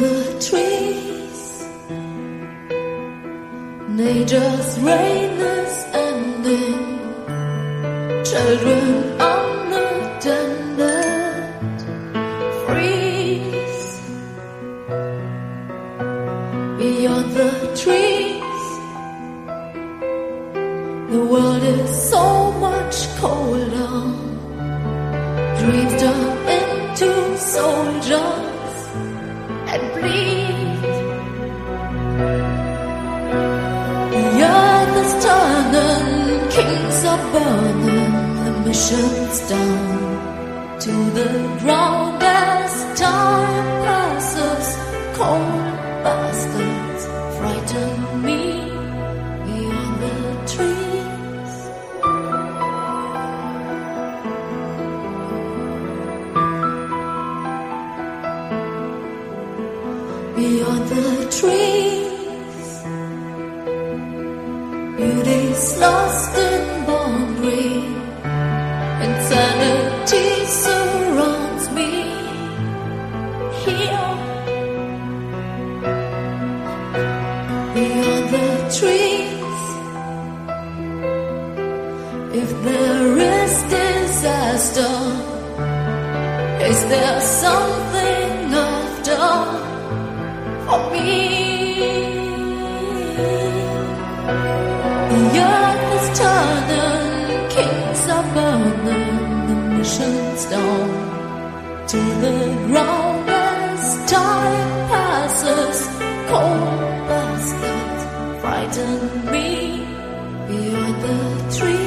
the trees, nature's reign is ending. Children unattended freeze beyond the trees. The world is so much colder. Dreams turn into soldiers and bleed. The earth is turning, kings are burning, the mission's down to the ground as time passes. Cold bastards frighten me beyond the trees. Beyond the trees, beauty's lost in boundary. Insanity surrounds me here. Beyond the trees, if there is disaster, is there something after for me? The earth is turning, kings are burning, the mission's down to the ground as time passes. Cold bastards frighten me beyond the trees.